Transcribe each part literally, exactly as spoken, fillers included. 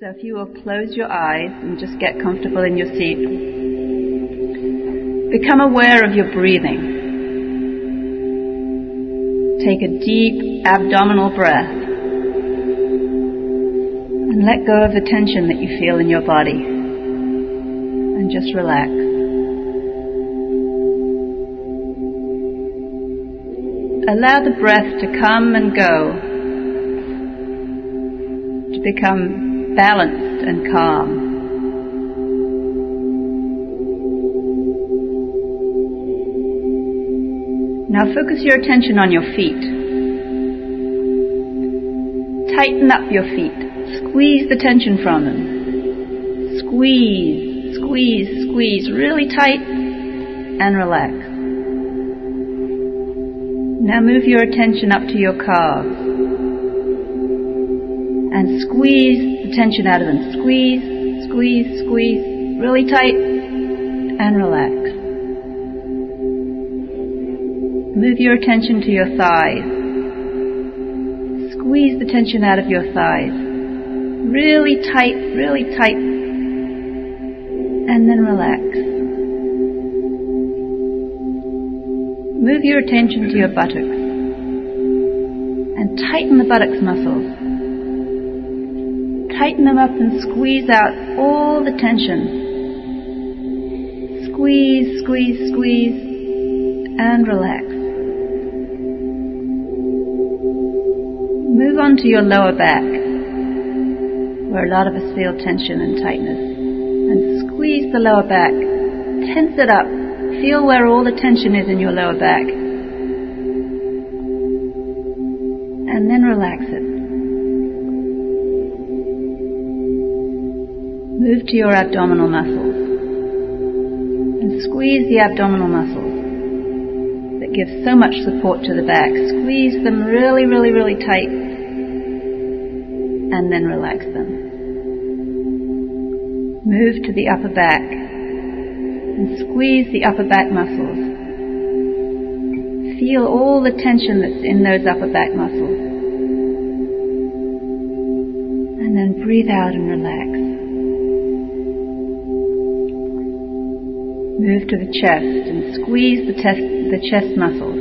So if you will close your eyes and just get comfortable in your seat, become aware of your breathing. Take a deep abdominal breath and let go of the tension that you feel in your body and just relax. Allow the breath to come and go, to become balanced and calm. Now focus your attention on your feet. Tighten up your feet. Squeeze the tension from them. Squeeze, squeeze, squeeze really tight and relax. Now move your attention up to your calves and squeeze the tension out of them. Squeeze, squeeze, squeeze, really tight and relax. Move your attention to your thighs. Squeeze the tension out of your thighs. Really tight, really tight, and then relax. Move your attention to your buttocks and tighten the buttocks muscles. Tighten them up and squeeze out all the tension. Squeeze, squeeze, squeeze, and relax. Move on to your lower back, where a lot of us feel tension and tightness. And squeeze the lower back. Tense it up. Feel where all the tension is in your lower back. And then relax it. Move to your abdominal muscles and squeeze the abdominal muscles that give so much support to the back. Squeeze them really, really, really tight and then relax them. Move to the upper back and squeeze the upper back muscles. Feel all the tension that's in those upper back muscles. And then breathe out and relax. Move to the chest and squeeze the, test, the chest muscles.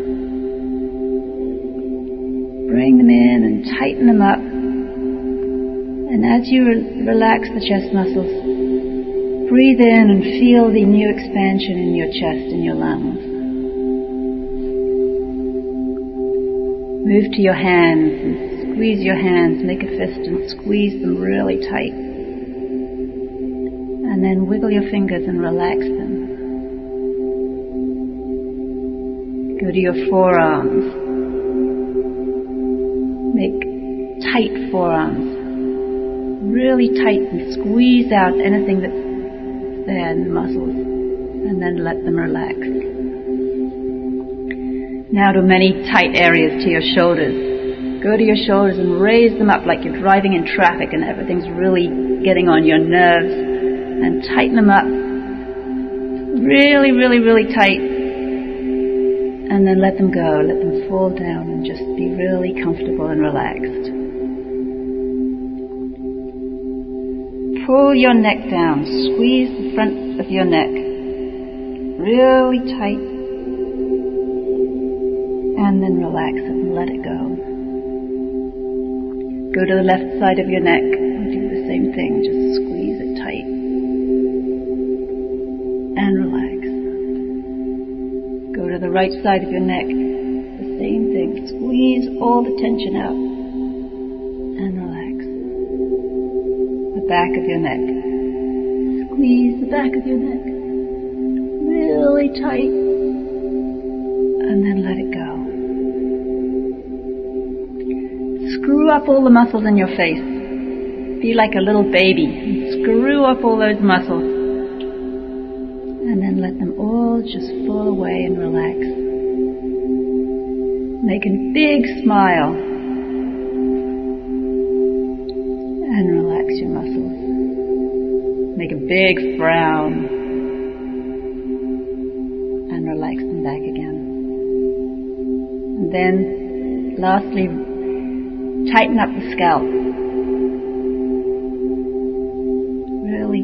Bring them in and tighten them up. And as you re- relax the chest muscles, breathe in and feel the new expansion in your chest and your lungs. Move to your hands and squeeze your hands. Make a fist and squeeze them really tight. And then wiggle your fingers and relax them. Go to your forearms. Make tight forearms. Really tight and squeeze out anything that's there in the muscles. And then let them relax. Now to many tight areas to your shoulders. Go to your shoulders and raise them up like you're driving in traffic and everything's really getting on your nerves. And tighten them up really, really, really tight, and then let them go, let them fall down and just be really comfortable and relaxed. Pull your neck down, squeeze the front of your neck really tight, and then relax it and let it go. Go to the left side of your neck and do the same thing, just squeeze it tight. And relax. Go to the right side of your neck. The same thing. Squeeze all the tension out. And relax. The back of your neck. Squeeze the back of your neck. Really tight. And then let it go. Screw up all the muscles in your face. Be like a little baby. And screw up all those muscles. And then let them all just fall away and relax. Make a big smile. And relax your muscles. Make a big frown. And relax them back again. And then, lastly, tighten up the scalp.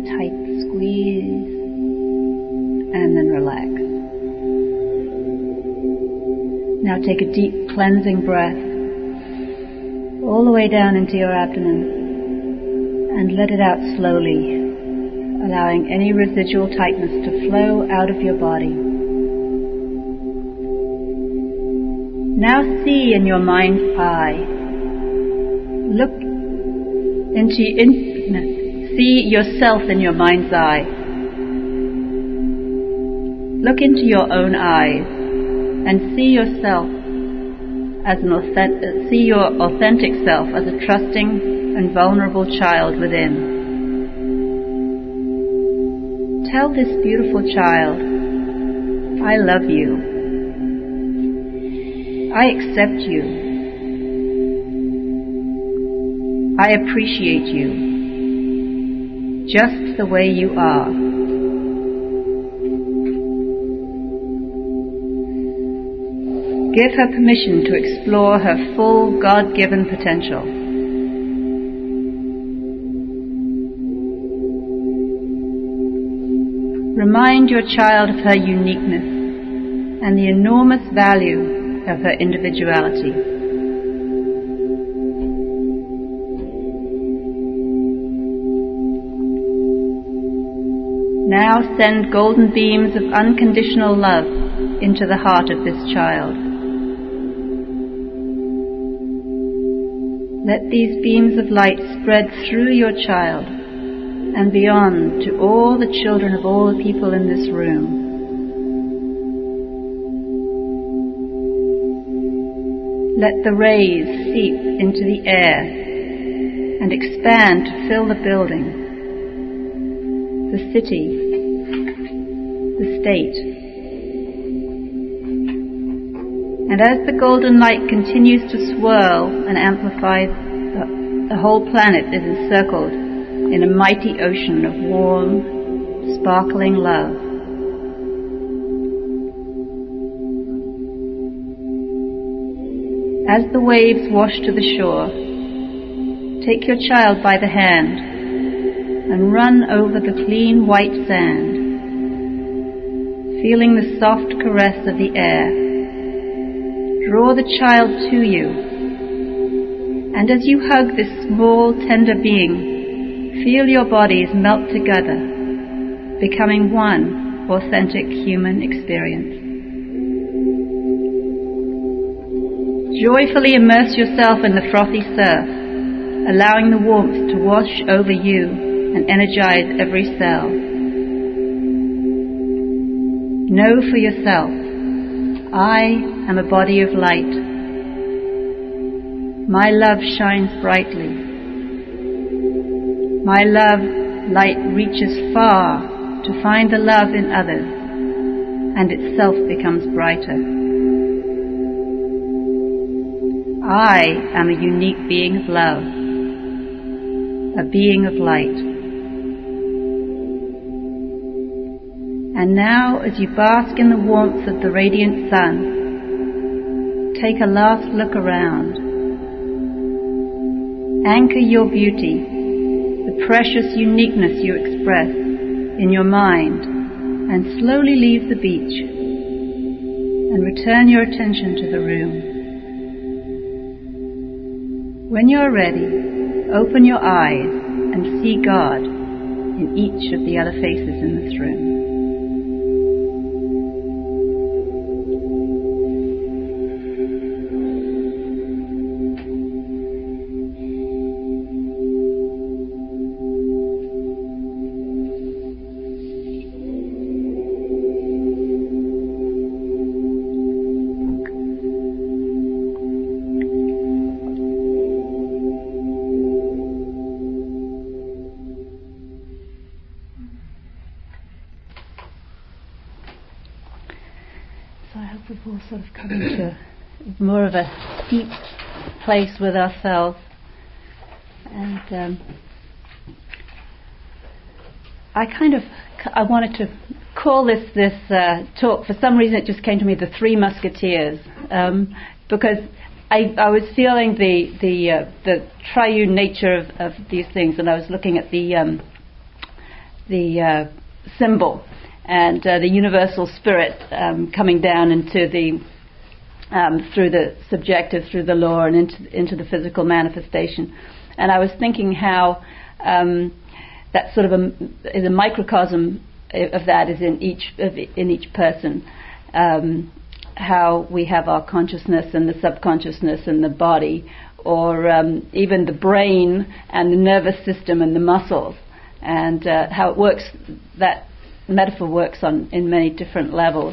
tight squeeze, and then relax. Now take a deep cleansing breath all the way down into your abdomen and let it out slowly, allowing any residual tightness to flow out of your body. Now see in your mind's eye, look into, in, no, see yourself in your mind's eye. Look into your own eyes and see yourself as an authentic, see your authentic self as a trusting and vulnerable child within. Tell this beautiful child, I love you. I accept you. I appreciate you, just the way you are. Give her permission to explore her full God-given potential. Remind your child of her uniqueness and the enormous value of her individuality. Now send golden beams of unconditional love into the heart of this child. Let these beams of light spread through your child and beyond to all the children of all the people in this room. Let the rays seep into the air and expand to fill the building, the city, the state. And as the golden light continues to swirl and amplify, the, the whole planet is encircled in a mighty ocean of warm, sparkling love. As the waves wash to the shore, take your child by the hand and run over the clean white sand, feeling the soft caress of the air. Draw the child to you, and as you hug this small, tender being, feel your bodies melt together, becoming one authentic human experience. Joyfully immerse yourself in the frothy surf, allowing the warmth to wash over you and energize every cell. Know for yourself, I am a body of light. My love shines brightly. My love light reaches far to find the love in others, and itself becomes brighter. I am a unique being of love, a being of light. And now, as you bask in the warmth of the radiant sun, take a last look around. Anchor your beauty, the precious uniqueness you express, in your mind, and slowly leave the beach and return your attention to the room. When you're ready, open your eyes and see God in each of the other faces in this room. We've all sort of come into more of a deep place with ourselves, and um, I kind of I wanted to call this this uh, talk. For some reason, it just came to me, the Three Musketeers, um, because I, I was feeling the the uh, the triune nature of, of these things, and I was looking at the um, the uh, symbol, and uh, the universal spirit um, coming down into the um, through the subjective, through the law, and into into the physical manifestation. And I was thinking how um, that sort of a, is a microcosm of that is in each of in each person. Um, how we have our consciousness and the subconsciousness and the body, or um, even the brain and the nervous system and the muscles, and uh, how it works. That metaphor works on in many different levels.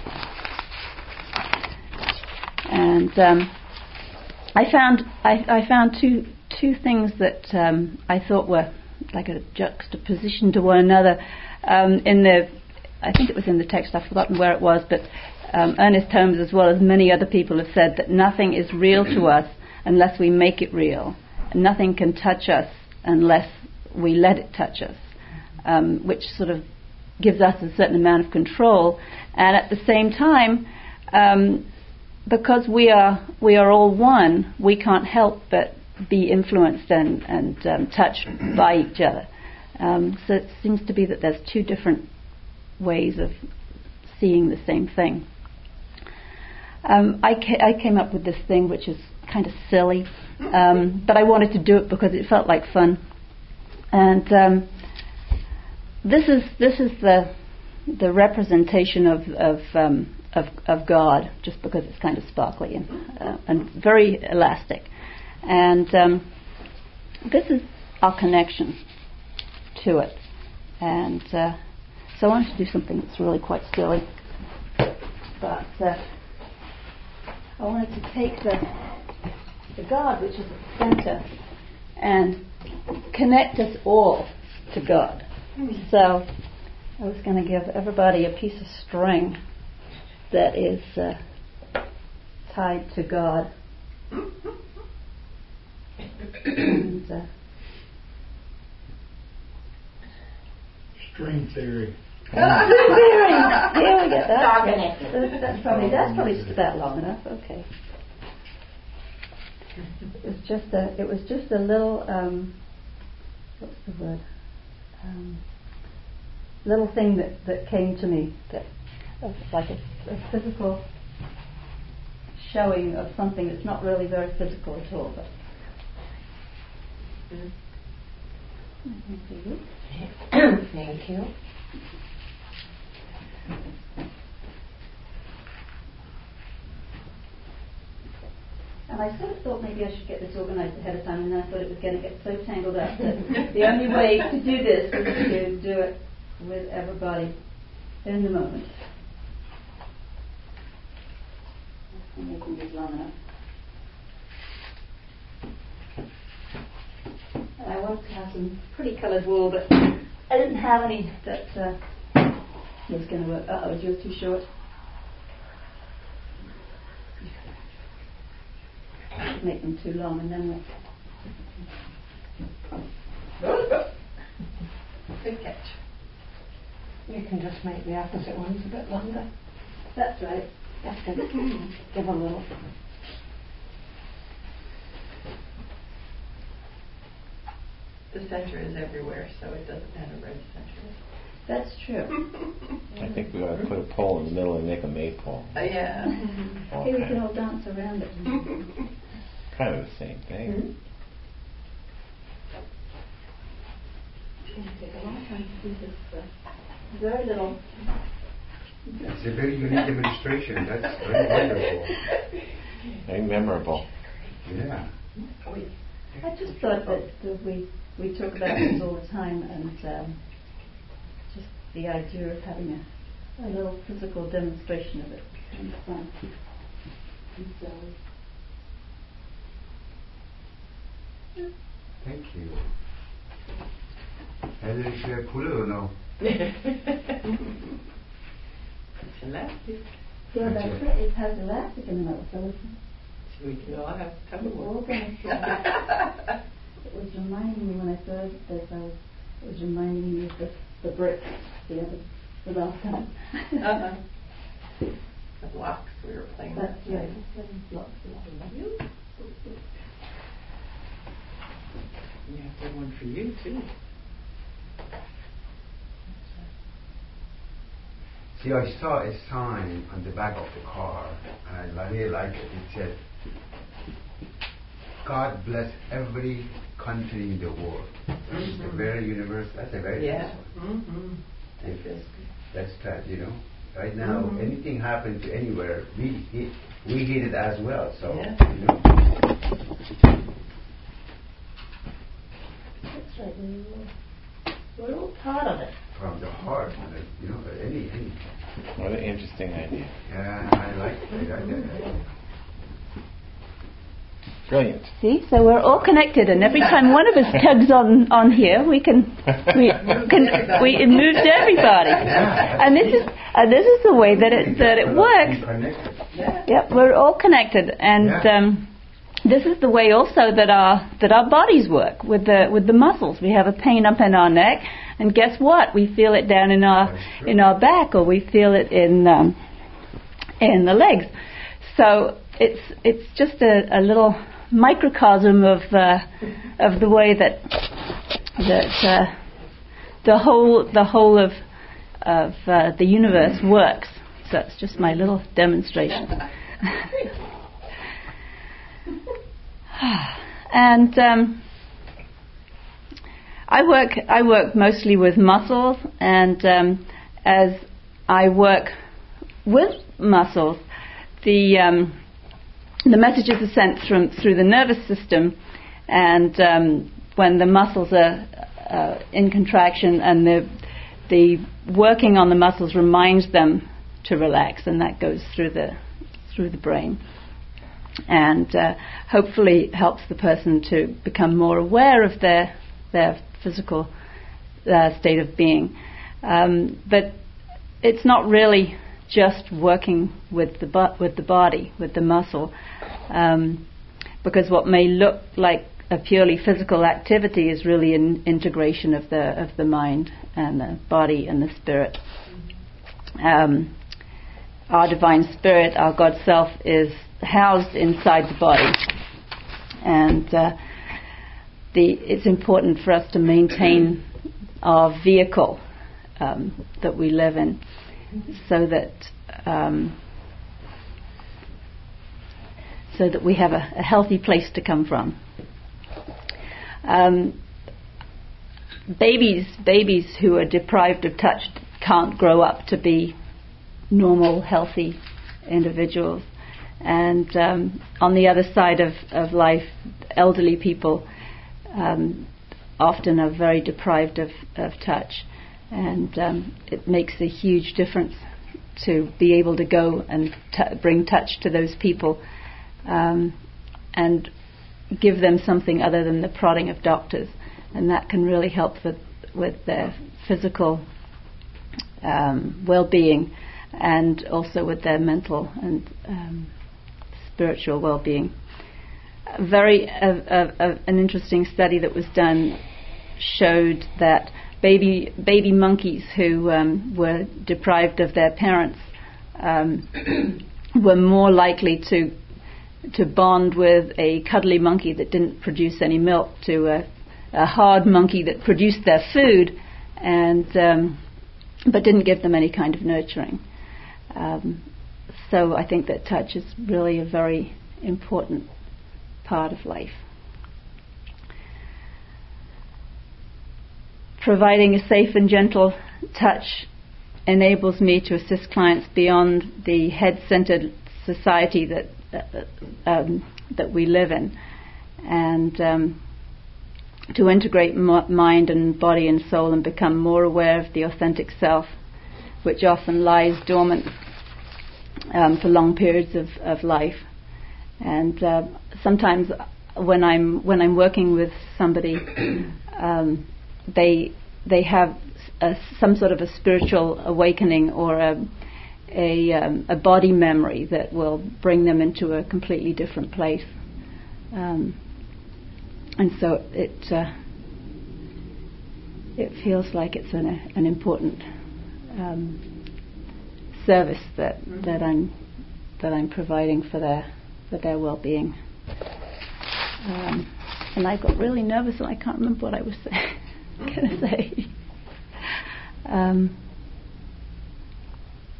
And um, I found I, I found two two things that um, I thought were like a juxtaposition to one another. Um, in the, I think it was in the text. I've forgotten where it was, but um, Ernest Holmes, as well as many other people, have said that nothing is real to us unless we make it real. And nothing can touch us unless we let it touch us, um, which sort of gives us a certain amount of control. And at the same time, um, because we are we are all one, we can't help but be influenced and, and um, touched by each other. Um, so it seems to be that there's two different ways of seeing the same thing. Um, I, ca- I came up with this thing which is kind of silly, um, but I wanted to do it because it felt like fun. And um, this is this is the the representation of of, um, of of God, just because it's kind of sparkly and uh, and very elastic. And um, this is our connection to it. And uh, so I wanted to do something that's really quite silly. But uh, I wanted to take the the God, which is at the center, and connect us all to God. So I was going to give everybody a piece of string that is uh, tied to God. And, uh, string theory. String theory. Here we go. That's, that's, that's probably that's probably just about long enough. Okay. It was just a. It was just a little. Um, what's the word? Um, little thing that, that came to me that uh, like a, a physical showing of something that's not really very physical at all. But thank you. And I sort of thought maybe I should get this organised ahead of time, and then I thought it was going to get so tangled up that the only way to do this was to do it with everybody in the moment. I'm making these long enough. And I wanted to have some pretty coloured wool, but I didn't have any that uh, was going to work. Uh-oh, is yours too short? Make them too long, and then we'll... Good catch. You can just make the opposite ones a bit longer. That's right. That's good. Give a little. The center is everywhere, so it doesn't matter where the center is. That's true. I think we ought to put a pole in the middle and make a maypole. Uh, yeah. Okay, we can all dance around it. Kind of the same thing. Mm-hmm. It's going to take a long time to do this. Uh, very little. It's a very unique demonstration. That's very wonderful. Very memorable. Yeah. I just thought that, that we we talk about this all the time, and um, just the idea of having a, a little physical demonstration of it. And fun. And so, Thank you. Has it uh, pull or no? It's elastic. yeah, that's it. It has elastic in the middle, so it's, So we can all have we're all cover. going to It was reminding me when I saw this, I was, it was reminding me of the, the bricks the other, the last time. uh-huh. The blocks we were playing with. That's right. Blocks. We have to have one for you too. See, I saw a sign on the back of the car, and I really like it. It said, God bless every country in the world. That's Mm-hmm. a very universal, that's a very Yeah. nice one. Mm-hmm. That feels good. That's that, you know. Right now, Mhm. anything happens to anywhere, we hit, we hit it as well. So, Yeah. you know. That's right. We're all part of it. From the heart, like, you know, any, any. What an interesting idea. Yeah, I like it. I like that. Brilliant. See, so we're all connected, and every time one of us tugs on, on here, we can we can we it moves everybody, and this is and this is the way that it that it works. Connected. Yeah. Yep, we're all connected, and Yeah. um, this is the way also that our that our bodies work with the with the muscles. We have a pain up in our neck, and guess what? We feel it down in our in our back, or we feel it in um, in the legs. So it's it's just a, a little microcosm of uh, of the way that that uh, the whole the whole of of uh, the universe works. So it's just my little demonstration. And um, I work I work mostly with muscles, and um, as I work with muscles, the um, the messages are sent from through the nervous system, and um, when the muscles are uh, in contraction, and the the working on the muscles reminds them to relax, and that goes through the through the brain, and uh, hopefully helps the person to become more aware of their their physical uh, state of being. Um, but it's not really just working with the bu- with the body, with the muscle, um, because what may look like a purely physical activity is really an integration of the of the mind and the body and the spirit. Um, our divine spirit, our God self, is housed inside the body, and uh, the it's important for us to maintain our vehicle um, that we live in, so that um, so that we have a, a healthy place to come from. Um, babies, babies who are deprived of touch can't grow up to be normal, healthy individuals. And um, on the other side of, of life, elderly people um, often are very deprived of, of touch. And um, it makes a huge difference to be able to go and t- bring touch to those people um, and give them something other than the prodding of doctors. And that can really help with, with their physical um, well-being, and also with their mental and um, spiritual well-being. A very uh, uh, uh, an interesting study that was done showed that baby baby monkeys who um, were deprived of their parents um, were more likely to to bond with a cuddly monkey that didn't produce any milk to a, a hard monkey that produced their food and um, but didn't give them any kind of nurturing. Um, so I think that touch is really a very important part of life. Providing a safe and gentle touch enables me to assist clients beyond the head-centered society that uh, um, that we live in, and um, to integrate m- mind and body and soul and become more aware of the authentic self, which often lies dormant um, for long periods of, of life. And uh, sometimes when I'm when I'm working with somebody, um, they they have a, some sort of a spiritual awakening or a a, um, a body memory that will bring them into a completely different place. Um, and so it uh, it feels like it's an an important um, service that mm-hmm. that I'm that I'm providing for their for their well-being. Um, and I got really nervous and I can't remember what I was say- going to say. Um,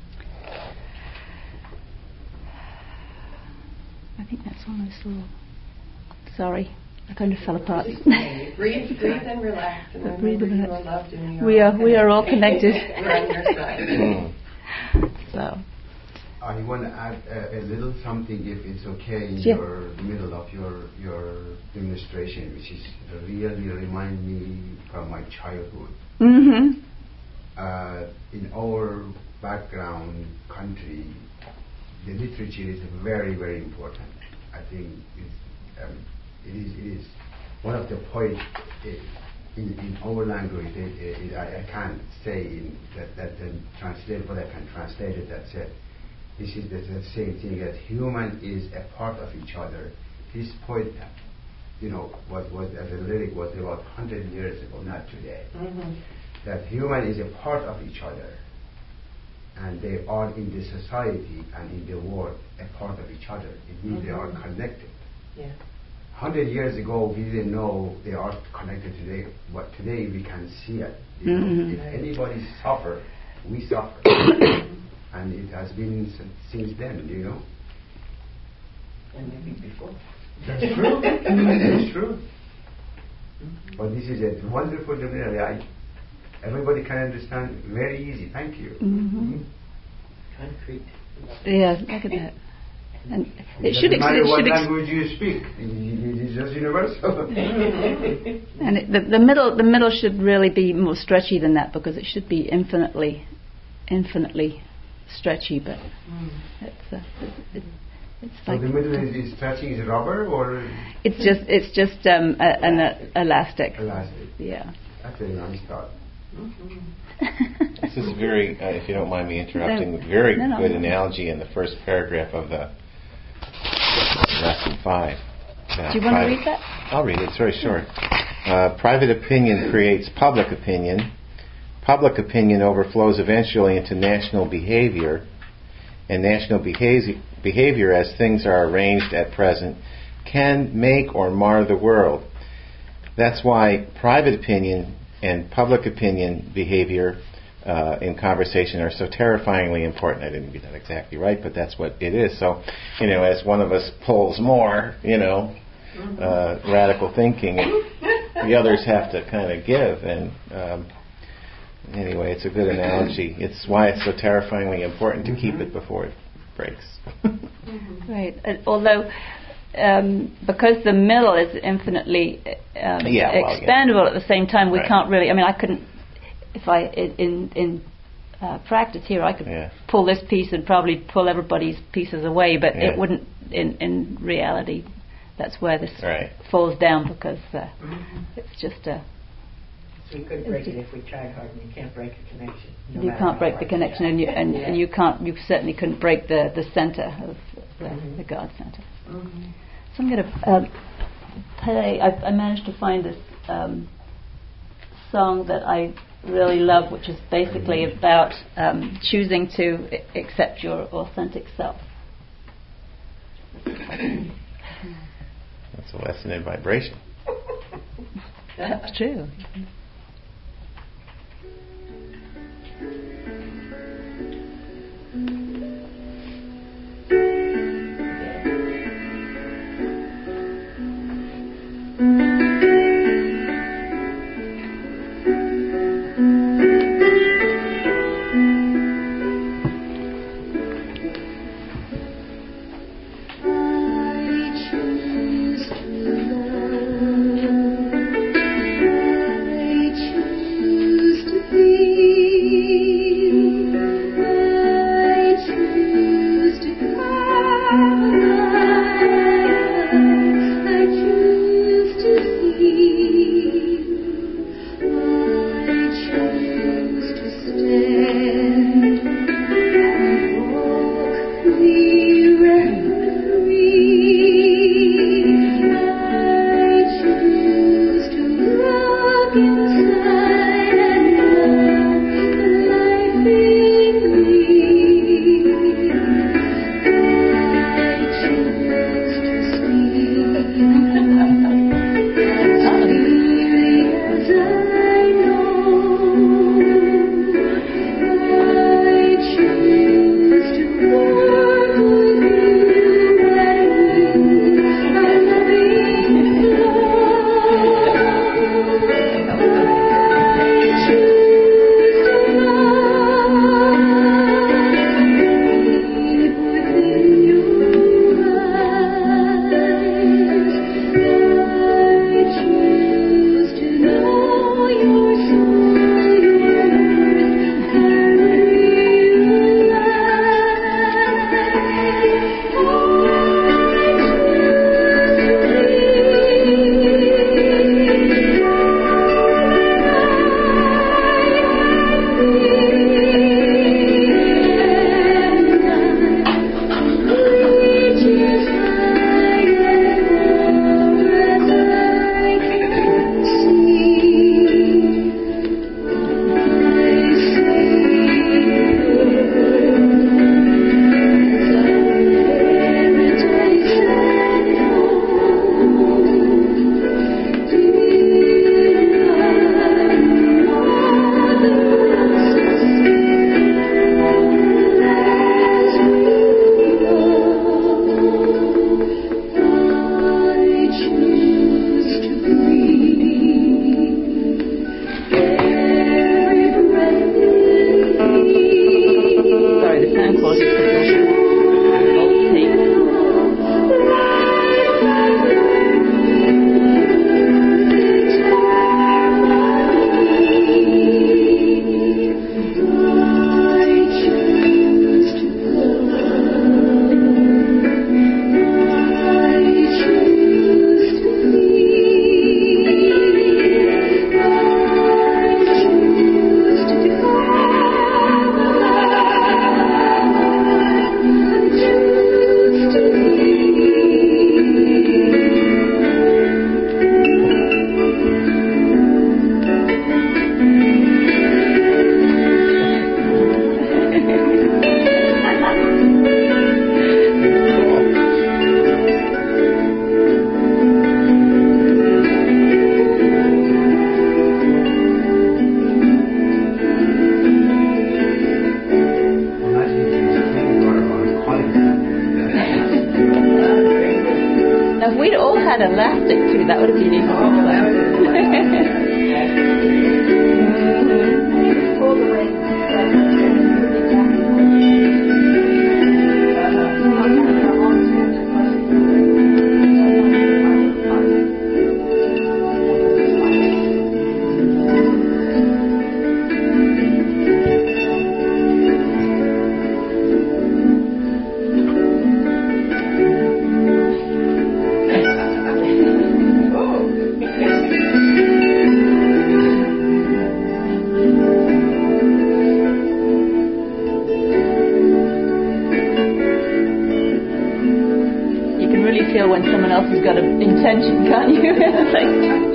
Sorry, I kind of fell apart. breathe, breathe and relax, and remember Breathe and you relax. are loved and you are We all are we are all connected. We're on your side. Mm. So I want to add a, a little something, if it's okay, in Yeah. your middle of your your demonstration, which is really remind me from my childhood. mhm. Uh, in our background country, the literature is very, very important. I think it's, um, it is it is one of the poets uh, in, in our language. It, it, I, I can't say in that that then translate, but I can translate it. That said, this is the, the same thing, that human is a part of each other. This poet, you know, was was as a lyric was about hundred years ago, not today. Mm-hmm. That human is a part of each other, and they are in the society and in the world a part of each other. It means they are connected. Yeah. Hundred years ago, we didn't know they are connected today, but today we can see it. You know, Mhm. if anybody suffer, we suffer, and it has been s- since then. You know, And maybe before. that's true. That's true. But this is a wonderful journey. I, everybody can understand very easy. Thank you. Mhm. Concrete. Yeah, look at that. And It it should doesn't ex- matter it what should ex- language you speak. It is just universal. and it, the, the middle the middle should really be more stretchy than that, because it should be infinitely infinitely stretchy, but it's uh, it, it's So like the middle is, is stretching is rubber or it's just it's just um, a, an uh, elastic. elastic? Yeah. That's a nice thought. This is very, uh, if you don't mind me interrupting, very No, no. good analogy in the first paragraph of the lesson five. Uh, Do you want to private- read that? I'll read it. It's very short. Uh, private opinion creates public opinion. Public opinion overflows eventually into national behavior, and national behavior, behavior as things are arranged at present, can make or mar the world. That's why private opinion and public opinion behavior uh, in conversation are so terrifyingly important. I didn't get that exactly right, but that's what it is. So, you know, as one of us pulls more, you know, uh, radical thinking, the others have to kind of give. And um, anyway, it's a good analogy. It's why it's so terrifyingly important to keep it before it breaks. Right. Uh, although, um, because the middle is infinitely um, Yeah, well, expandable yeah. at the same time, we Right. can't really. I mean, I couldn't. If I in in uh, practice here, I could Yeah. pull this piece and probably pull everybody's pieces away, but Yeah. it wouldn't. In in reality, that's where this Right. falls down, because uh, it's just a. So we could break it if we tried hard, and you can't break a connection. no You matter can't how break the hard connection, try. and you and, Yeah. and you can't. You certainly couldn't break the the center of the, Mhm. the God center. Mhm. So I'm going to um, play. I, I managed to find this um, song that I really love, which is basically about um, choosing to I- accept your authentic self. That's a lesson in vibration. That's true. I choose to love. I had elastic too, that would have been even more when someone else has got an intention, can't you? It's like,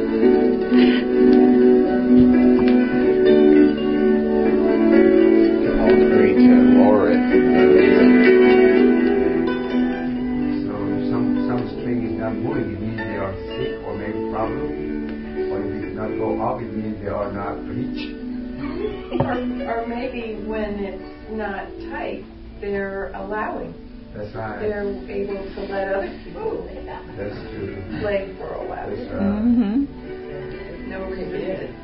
all agree to lower it. So if some, some string is not moving, it means they are sick or maybe problem. Or if it does not go up, it means they are not rich. or, or maybe when it's not tight, they're allowing. That's right. They're able to let other people That's true. play for a while. That's right. mm-hmm. No resistance.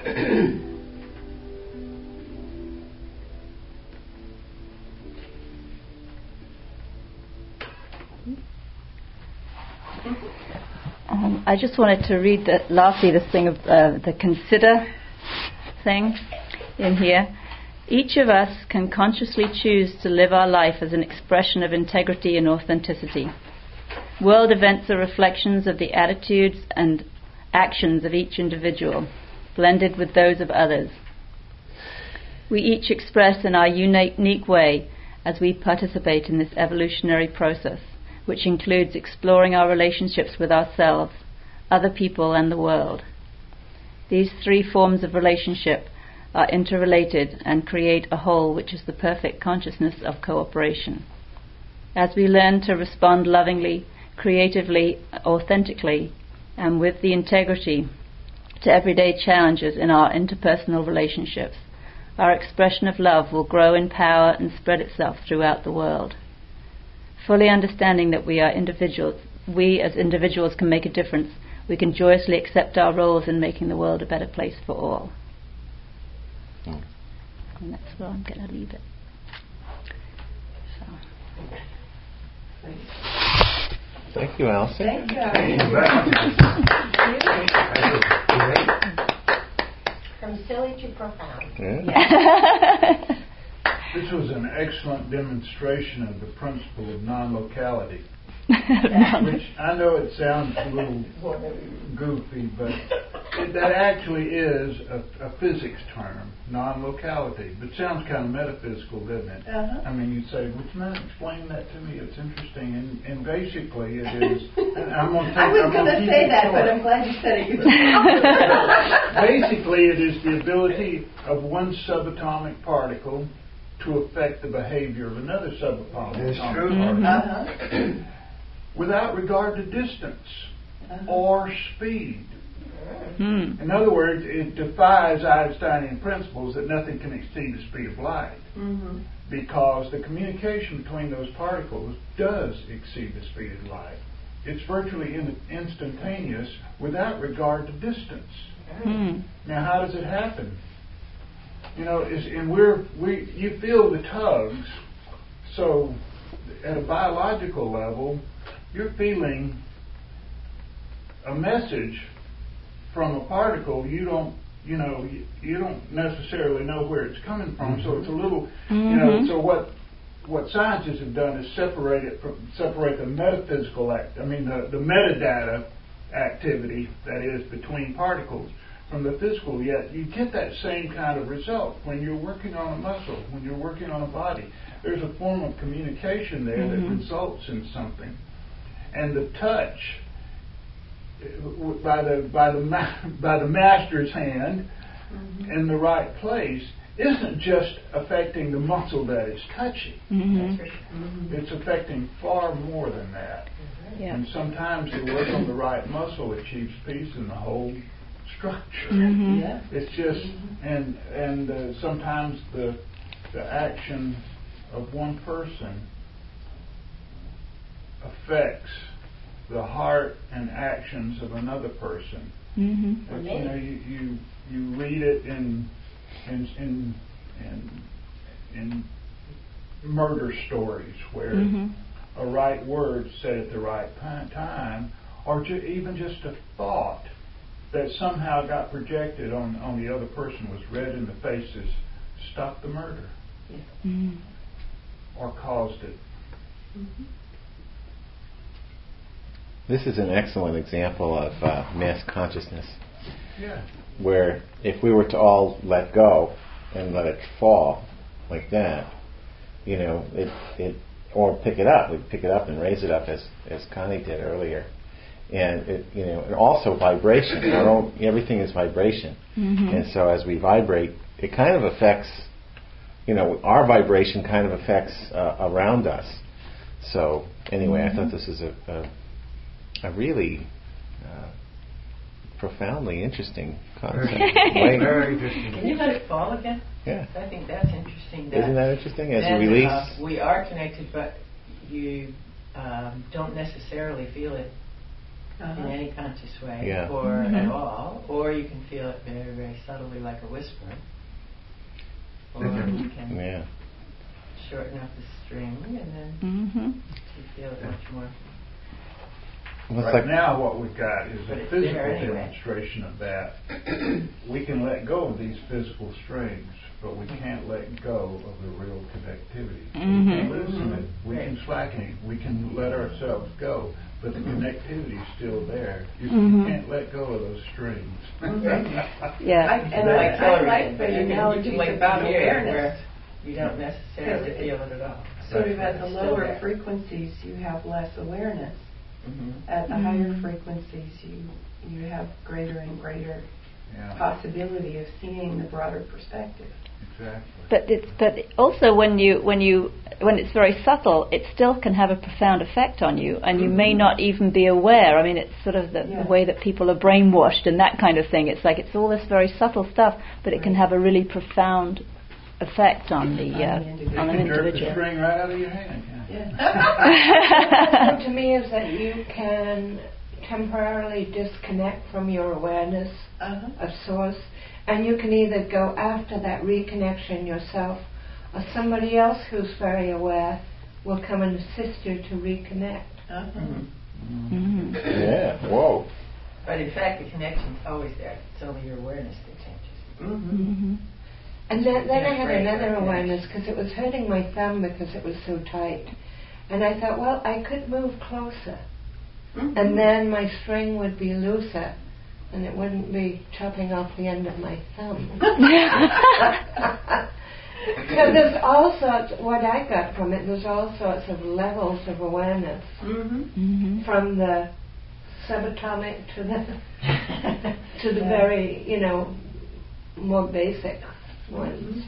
um, I just wanted to read the, lastly this thing of uh, the consider thing in here. Each of us can consciously choose to live our life as an expression of integrity and authenticity. World events are reflections of the attitudes and actions of each individual, blended with those of others. We each express in our unique way as we participate in this evolutionary process, which includes exploring our relationships with ourselves, other people, and the world. These three forms of relationship are interrelated and create a whole which is the perfect consciousness of cooperation. As we learn to respond lovingly, creatively, authentically, and with the integrity to everyday challenges in our interpersonal relationships, our expression of love will grow in power and spread itself throughout the world. Fully understanding that we are individuals, we as individuals can make a difference, we can joyously accept our roles in making the world a better place for all. Mm. And that's where I'm going to leave it. So. Thank you, Alison. Thank you. From silly to profound. Yeah. This was an excellent demonstration of the principle of non-locality, which I know it sounds a little goofy, but it, that actually is a, a physics term, non-locality. But it sounds kind of metaphysical, doesn't it? Uh-huh. I mean, you say, would you mind explaining that to me? It's interesting. And, and basically it is... And I'm gonna take, I was I'm going to keep say it that, short. but I'm glad you said it. Basically, it is the ability of one subatomic particle to affect the behavior of another subatomic That's particle true. Uh-huh. without regard to distance Uh-huh. or speed. Hmm. In other words, it defies Einsteinian principles that nothing can exceed the speed of light, Mm-hmm. because the communication between those particles does exceed the speed of light. It's virtually in, instantaneous without regard to distance. Hmm. Now, how does it happen? You know, is, and we're we you feel the tugs, so at a biological level, you're feeling a message from a particle. You don't, you know, you, you don't necessarily know where it's coming from. Mm-hmm. So it's a little, Mm-hmm. you know. So what what scientists have done is separate it from separate the metaphysical act. I mean, the the metadata activity that is between particles from the physical. Yet you get that same kind of result when you're working on a muscle, when you're working on a body. There's a form of communication there Mm-hmm. that results in something, and the touch by the by the ma- by the master's hand mm-hmm. in the right place isn't just affecting the muscle that it's touching. Mm-hmm. Mm-hmm. It's affecting far more than that. Yeah. And sometimes the work on the right muscle achieves peace in the whole structure. Mm-hmm. Yeah. It's just mm-hmm. and and uh, sometimes the the action of one person affects the heart and actions of another person. Mm-hmm. Uh, you know, you, you you read it in in in in, in murder stories where Mm-hmm. a right word said at the right pi- time, or ju- even just a thought that somehow got projected on, on the other person was read in the faces, stopped the murder Mm-hmm. or caused it. Mm-hmm. This is an excellent example of uh, mass consciousness, Yeah. where if we were to all let go and let it fall like that, you know, it it or pick it up, we'd pick it up and raise it up as as Connie did earlier, and it, you know, and also vibration. Not all, everything is vibration, Mm-hmm. and so as we vibrate, it kind of affects, you know, our vibration kind of affects uh, around us. So anyway, I thought this is a a, a really uh, profoundly interesting concept. Very, Wait, very interesting. Can you let it fall again? yeah, I think that's interesting. That isn't that interesting? As you then, release, uh, we are connected, but you um, don't necessarily feel it Uh-huh. in any conscious way, Yeah. or Mhm. at all, or you can feel it very, very subtly, like a whisper, or Mhm. you can yeah. shorten up the string, and then Mm-hmm. you feel it much more. Well, it's Right like, now what we've got is But a it's physical there anyway. demonstration of that. We can let go of these physical strings, but we can't let go of the real connectivity. We Mhm. can loosen it, we can Right. slacken it, we can let ourselves go, but the connectivity is still there. You Mhm. can't let go of those strings. Yeah. I, and I, Like I celery, like but the you can- you analogy can like about down here awareness. where you don't necessarily Because it- feel it at all. Sort of at the It's still lower there. frequencies, you have less awareness. Mhm. At the Mhm. higher frequencies, you you have greater and greater Yeah, possibility of seeing the broader perspective. exactly. But it's but also when you when you when it's very subtle, it still can have a profound effect on you, and you may not even be aware. I mean, it's sort of the, Yeah. the way that people are brainwashed and that kind of thing. It's like it's all this very subtle stuff, but it can have a really profound effect on the uh, On the individual. on You an can jerk the individual. string right out of your hand. Yeah. What to me is that you can temporarily disconnect from your awareness Uh-huh. of source, and you can either go after that reconnection yourself, or somebody else who's very aware will come and assist you to reconnect. Uh-huh. Mhm. Mhm. yeah, whoa. But in fact, the connection's always there. It's only your awareness that changes. Mm-hmm. Mhm. And then, then I Yeah, had great, another great awareness because it was hurting my thumb because it was so tight. And I thought, well, I could move closer. Mm-hmm. And then my string would be looser and it wouldn't be chopping off the end of my thumb. So there's all sorts, what I got from it, there's all sorts of levels of awareness, Mm-hmm. Mhm. from the subatomic to the to the Yeah. very, you know, more basic ones.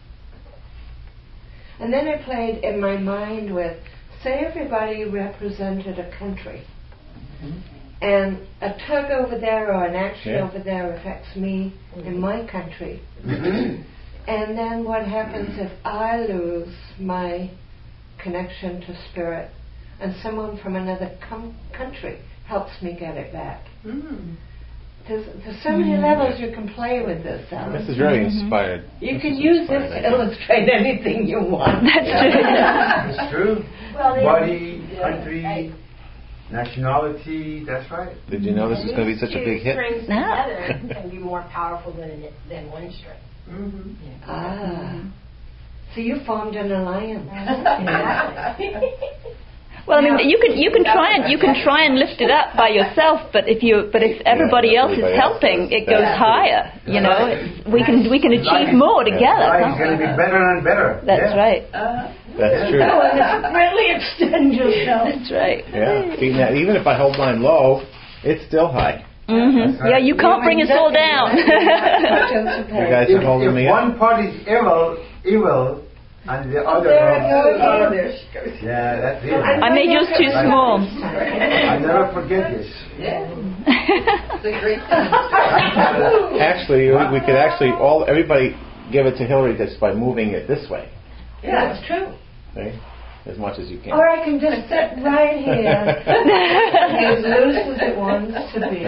And then I played in my mind with, say everybody represented a country, and a tug over there or an action Yeah. over there affects me in my country. Mhm. And then what happens if I lose my connection to spirit and someone from another com- country helps me get it back? Mm-hmm. There's, there's so many levels you can play with this, Alan. This is very Mhm. inspired. You This can is use this inspired, to I think. illustrate anything you want. That's true. It's true. Well, they- Body, yeah, country, I- nationality, that's right. Did you know this is going to be such a big hit? Strings No. together can be more powerful than than one string. Mm-hmm. Ah. So you formed an alliance. Exactly. Well, I mean, you can you can try and you can try and lift it up by yourself, but if you but if everybody Yeah, else is everybody else helping, does. it goes Yeah. higher. You know, it's, we can we can achieve more together. Life is can't going to we? be better and better. That's Yeah. right. Uh, That's true. Oh, and really extend yourself. That's right. Yeah. See, now, even if I hold mine low, it's still high. hmm Yeah, you can't bring us all down. You guys If, are holding if me one up. part is evil, evil, and the other there one, it goes. Oh, there she goes. yeah, that's it. I made yours too small. I never forget this. yeah. It's a great thing. Actually, we we could actually all everybody give it to Hillary just by moving it this way. Yeah, it's true. See? as much as you can. Or I can just sit right here, as loose as it wants to be.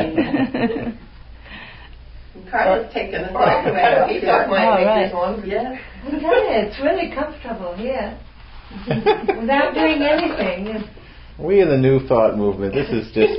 Carla's taken us all the way up. He thought Oh, my right. is longer. Yeah. Yeah, it's really comfortable here. Without doing anything. We in the New Thought movement, this is just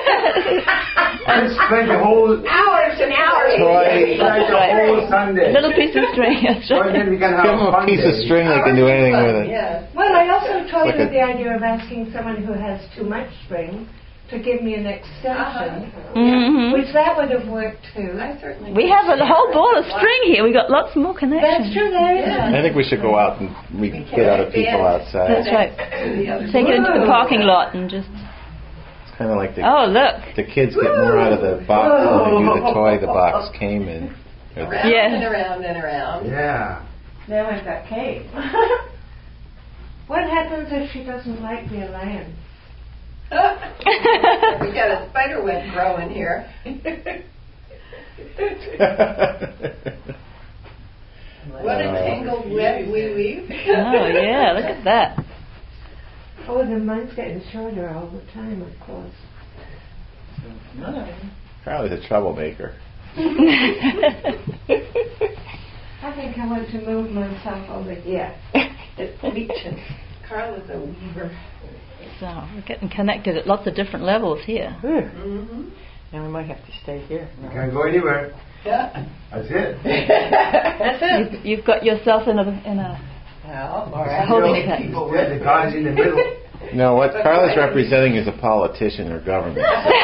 I spent the whole Hours and hours. Troy. like the whole Sunday. A little piece of string. That's So right. then we can Give have them a fun piece of day. string, they can do anything with it. Yeah. Well, I also toyed Like with a- the idea of asking someone who has too much string to give me an extension, Mhm. which that would have worked too. I certainly. We have a whole ball of string here. We got lots more connections. That's true, there is. Yeah. I think we should go out and we can get other people outside. That's right. The other Take it into the Whoa. parking lot and just. It's kind of like the, Oh, look. the kids get more out of the box than they do the toy the box came in. Around Yes. and around and around. Yeah. Now I've got Kate. What happens if she doesn't like the alliance? We got a spider web growing here. What a tangled web we weave. Oh, yeah. Look at that. Oh, the mine's getting shorter all the time, of course. Carly's a troublemaker. I think I want to move myself over here. It's reaching. Carla's a weaver. So we're getting connected at lots of different levels here. Mm-hmm. Now we might have to stay here. You can't go anywhere. Yeah. That's it. That's it. You've, you've got yourself in a in a. Well, or It's holding make pattern. people Yeah, the car is in the middle. No, what Carla's representing is a politician or government.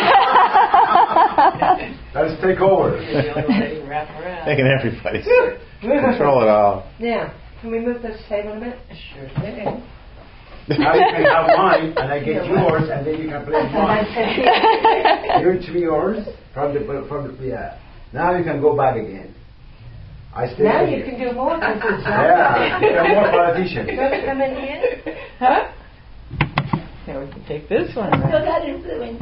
Let's take over. wrap around. Taking everybody. Control it all. Now, can we move this table a bit? Sure thing. Now you can have mine, and I get yours, and then you can play That's what I mine. said. Give it to me yours from the from the yeah. Now you can go back again. I stay Now here. you can do more because it's Yeah, you're more politician. You want to come in here? Huh? Now we can take this one. So Right? that influence.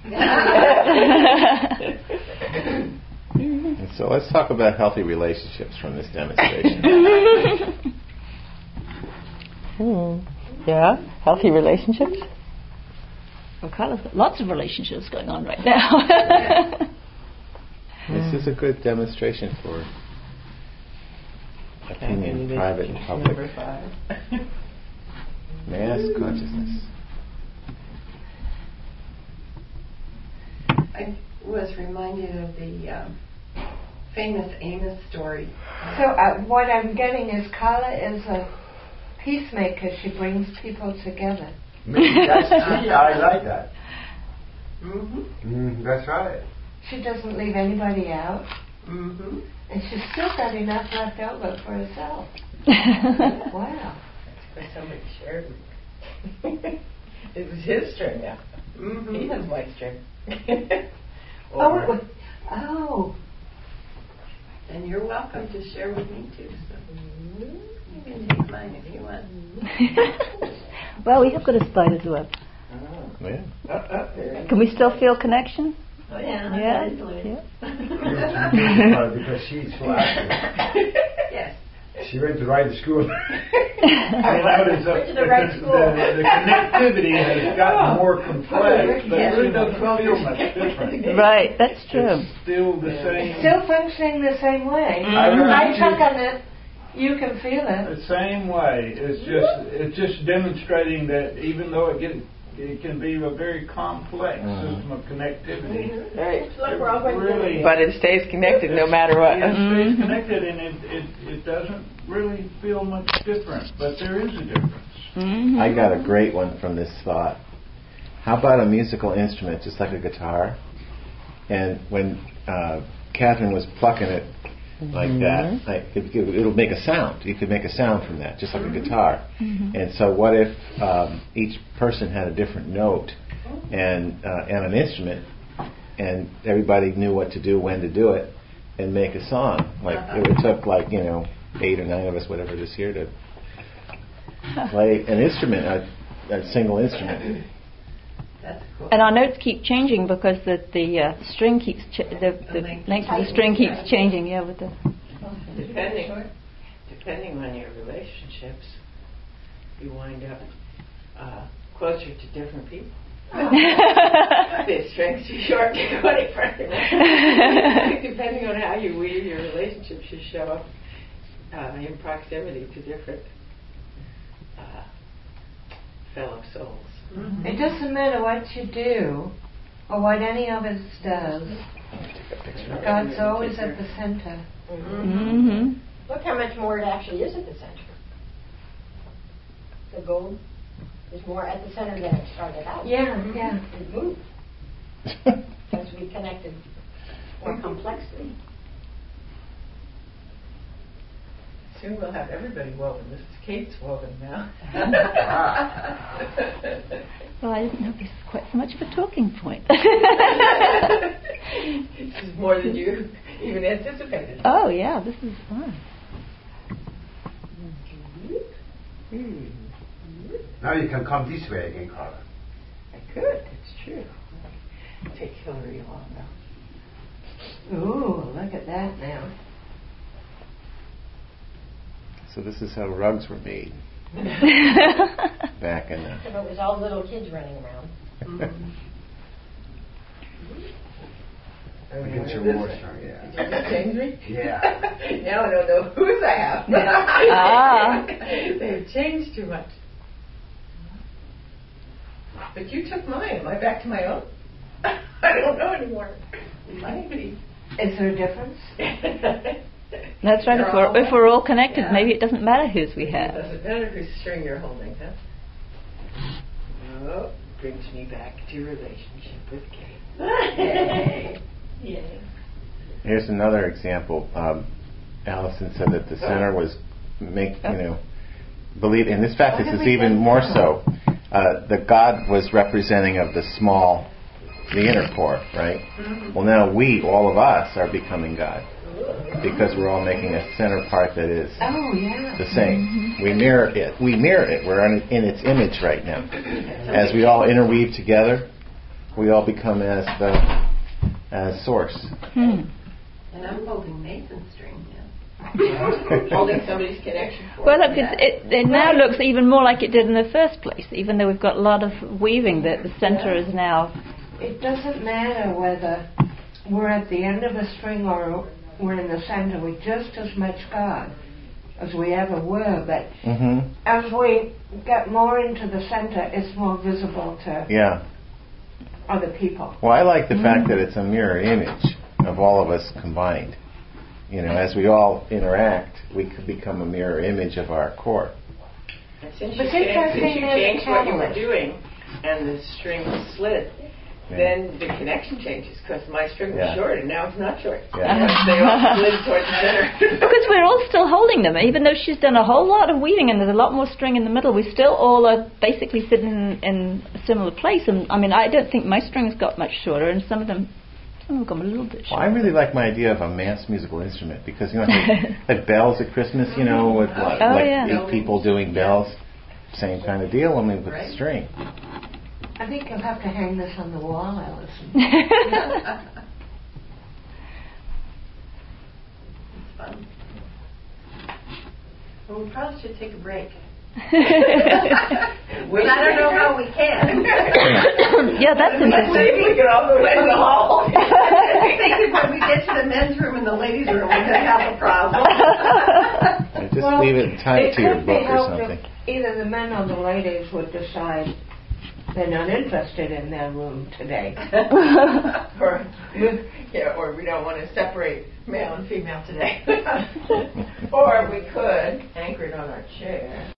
And so let's talk about healthy relationships from this demonstration. Hmm. Yeah, healthy relationships. Well, Carla's got lots of relationships going on right now. This is a good demonstration for opinion, private and public. Number five. Mass consciousness. I was reminded of the um, famous Amos story. So uh, what I'm getting is Carla is a peacemaker. She brings people together. Maybe that's me. I like that. Mm-hmm. Mm, that's right. She doesn't leave anybody out. Mm-hmm. And she's still got enough left over for herself. Wow. But somebody shared it. It was his turn now. Mm-hmm. He has my string. Oh, it was, oh. And you're welcome to share with me too. So you can take mine if you want. Well, we have got a spider's web. Yeah. Uh, uh, Can we still feel connection? Oh, yeah. Yeah. Influence. Yeah. Because she's so active. yes. She went to ride the school. I notice that Went to the right the, school. the, the connectivity has gotten more complex, but it really doesn't feel much different. Right, that's true. It's still the same. Still functioning the same way. Mhm. I tug on it. You can feel it. The same way. It's just it's just demonstrating that even though it get, it can be a very complex Mhm. system of connectivity, Right. It's like we're all going really, But it stays connected no matter what. it stays Mhm. connected, and it, it it doesn't really feel much different. But there is a difference. Mhm. I got a great one from this thought. How about a musical instrument, just like a guitar? And when uh, Catherine was plucking it like that, like it, it'll make a sound. You could make a sound from that, just like a guitar. Mhm. And so, what if um, each person had a different note and uh, and an instrument, and everybody knew what to do, when to do it, and make a song? Like it would took like you know eight or nine of us, whatever it is here, to play an instrument, a, a single instrument. That's cool. And our notes keep changing because the the uh, string keeps ch- the, the length. length of the string keeps changing. Yeah, with the. Depending, depending on your relationships, you wind up uh, closer to different people. Their strengths are short to go any further. Depending on how you weave your relationships, you show up uh, in proximity to different uh, fellow souls. Mm-hmm. It doesn't matter what you do or what any of us does. God's always at the center. Mm-hmm. Look how much more it actually is at the center. The gold is more at the center than it started out. Yeah, yeah. It moved as we connected more complexly. Soon we'll have everybody woven. This is Kate's woven now. Well, I didn't know this was quite so much of a talking point. This is more than you even anticipated. Oh, yeah, this is fun. Mm. Now you can come this way again, Carla. I could, it's true. Take Hillary along now. Ooh, look at that now. So this is how rugs were made back in the... So it was all little kids running around. Mm-hmm. We get your more strong, yeah. Did you just change me? Yeah. Now I don't know whose I have. Ah. They've changed too much. But you took mine. Am I back to my own? I don't know anymore. Might be. Is there a difference? That's right. If we're, if we're all connected, Yeah. maybe it doesn't matter whose we It have. doesn't matter whose string you're holding, huh? Oh, brings me back to relationship with Kate. Yay. Yay. Here's another example. Um, Allison said that the center was make you know believe. And in fact, this is even more so. Uh, the God was representing of the small, the inner core, right? Mm-hmm. Well, now we, all of us, are becoming God because we're all making a center part that is Oh, yeah. the same. Mm-hmm. We mirror it. We mirror it. We're in, in its image right now. As we all interweave together, we all become as the as source. Hmm. And I'm holding Nathan's string now. Holding somebody's connection for Well, look, it, it, it now looks even more like it did in the first place, even though we've got a lot of weaving that the center is now... It doesn't matter whether we're at the end of a string or we're in the center. We're just as much God as we ever were, but Mm-hmm. as we get more into the center, it's more visible to Yeah. other people. Well, I like the fact that it's a mirror image of all of us combined. You know, as we all interact, we could become a mirror image of our core. And since But you, since changed, I since think you there's changed what you were catalyst. doing and the string slid, Yeah. then the connection changes because my string was Yeah. short and now it's not short. Yeah. They all slid towards the center. Because we're all still holding them, even though she's done a whole lot of weaving and there's a lot more string in the middle, we still all are basically sitting in, in a similar place. And I mean, I don't think my string's got much shorter, and some of them, some of them got a little bit Well, I shorter. really like my idea of a mass musical instrument because, you know, like, like bells at Christmas, you know, with like, Oh, like yeah. eight people doing bells. Same kind of deal, only with Right. the string. I think you'll have to hang this on the wall, Allison. It's fun. Well, we probably should take a break. Yeah, Well, I don't know how we can. that's interesting. Maybe we can all go in the hall. I think when we get to the men's room and the ladies' room, we're going to have a problem. Yeah, just Well, leave it and tie it to your could be book or helped something. if either the men or the ladies would decide they're not interested in their room today. or, yeah, or we don't want to separate male and female today. Or we could anchor it on our chair.